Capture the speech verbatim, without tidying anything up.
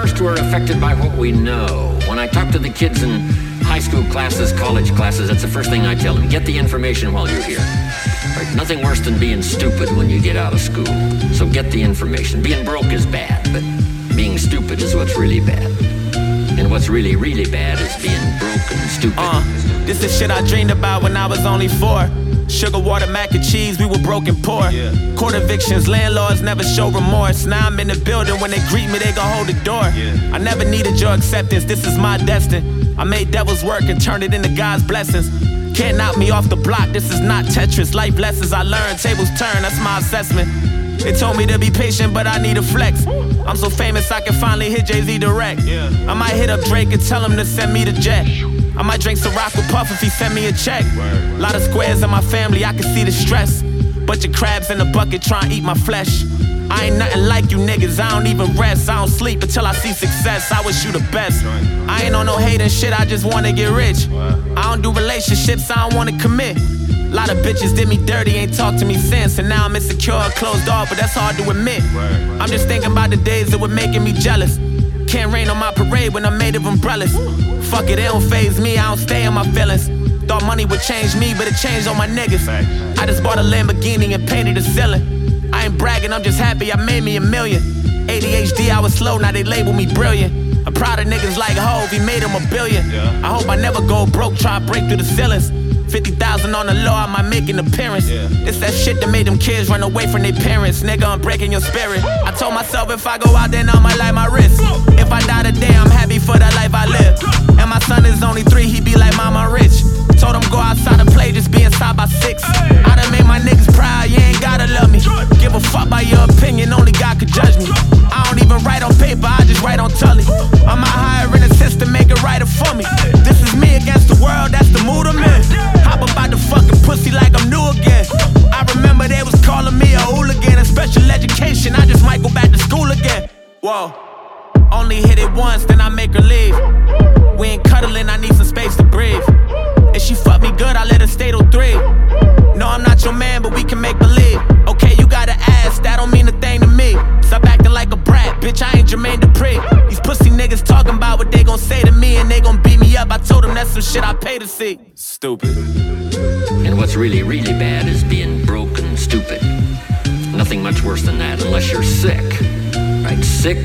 first, we're affected by what we know. When I talk to the kids in high school classes, college classes, that's the first thing I tell them. Get the information while you're here. Right? Nothing worse than being stupid when you get out of school. So get the information. Being broke is bad, but being stupid is what's really bad. And what's really, really bad is being broke and stupid. Uh, this is shit I dreamed about when I was only four. Sugar, water, mac and cheese, we were broke and poor. Yeah. Court evictions, landlords never show remorse. Now I'm in the building, when they greet me, they gon' hold the door. Yeah. I never needed your acceptance, this is my destiny. I made devil's work and turned it into God's blessings. Can't knock me off the block, this is not Tetris. Life lessons I learned, tables turn, that's my assessment. They told me to be patient, but I need a flex. I'm so famous I can finally hit Jay-Z direct. Yeah. I might hit up Drake and tell him to send me the jet. I might drink Ciroc with Puff if he send me a check. Word. Lot of squares in my family, I can see the stress. Bunch of crabs in the bucket trying to eat my flesh. I ain't nothing like you niggas, I don't even rest. I don't sleep until I see success, I wish you the best. I ain't on no hating shit, I just wanna get rich. I don't do relationships, I don't wanna commit. Lot of bitches did me dirty, ain't talked to me since. And now I'm insecure, closed off, but that's hard to admit. I'm just thinking about the days that were making me jealous. Can't rain on my parade when I'm made of umbrellas. Fuck it, it don't faze me, I don't stay in my feelings. Thought money would change me, but it changed on my niggas. I just bought a Lamborghini and painted the ceiling. I ain't bragging, I'm just happy I made me a million. A D H D, I was slow, now they label me brilliant. I'm proud of niggas like Hov, he made him a billion. I hope I never go broke, try to break through the ceilings. fifty thousand on the law, I might make an appearance. Yeah. It's that shit that made them kids run away from their parents. Nigga, I'm breaking your spirit. I told myself if I go out then I'ma light my wrist. If I die today, I'm happy for the life I live. And my son is only three, he be like mama rich. Told him go outside and play, just be inside by six. I done made my niggas proud, you ain't gotta love me. Give a fuck by your opinion, only God could judge me. I don't even write on paper, I just write on Tully. I'm out hiring an assistant, make it write it for me. This is me against the world, that's the mood I'm in. Hop about the fucking pussy like I'm new again. I remember they was calling me a hooligan. In special education, I just might go back to school again. Whoa, only hit it once, then I make her leave. We ain't cuddling, I need some space to breathe. If she fuck me good, I let her stay till three. No, I'm not your man, but we can make believe. Okay, you got an ass, that don't mean a thing to me. Stop acting like a brat, bitch, I ain't Jermaine Dupri. These pussy niggas talking about what they gon' say to me, and they gon' beat me up. I told them that's some shit I pay to see. Stupid. And what's really, really bad is being broke and stupid. Nothing much worse than that, unless you're sick. Right? Sick